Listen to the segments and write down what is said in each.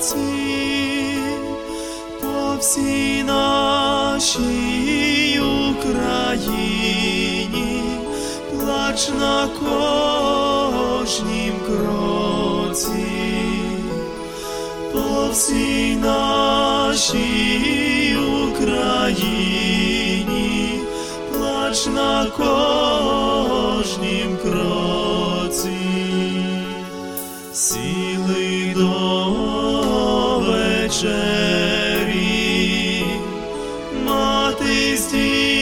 по всій нашій Україні, плач на кожнім кроці, по всій нашій Україні, плач на кожнім кроці. Сіли до вечері мати з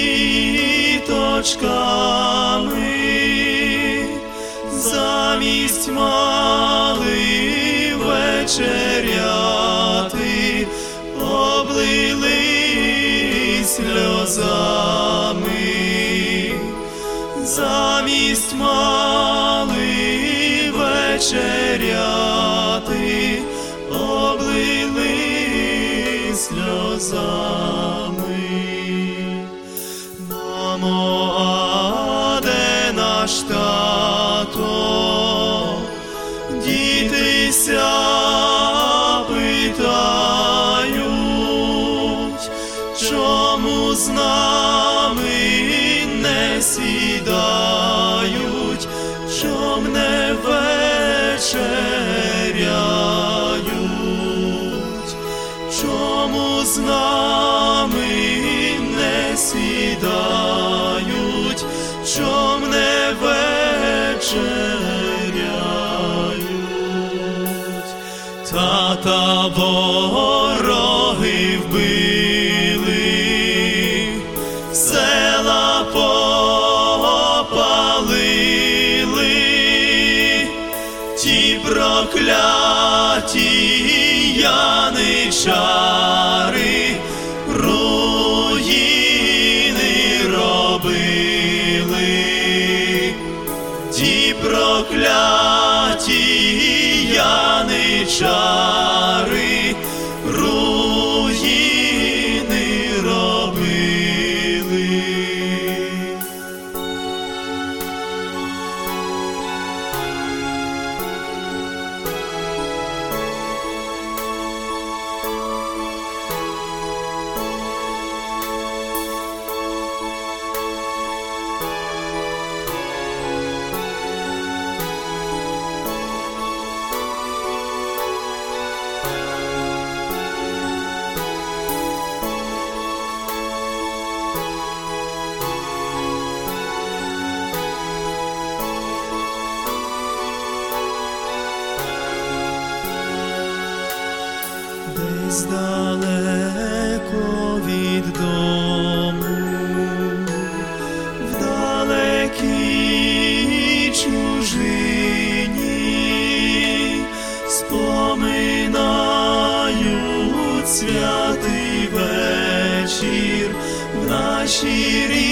діточками, замість мали вечеряти, облили сльозами, замість мали вечеряти, облили сльозами. Мамо, а де наш тато? Дітися питають, чому з нами не сідають, чом не вечеряють, чому з нами не сідають, чом не вечеряють. Тата вороги вбили, села попалили, ті прокляті яничари руїни робили, ті прокляті яничари руїни робили. Десь далеко від дому, в далекій чужині, споминають святий вечір в нашій рідній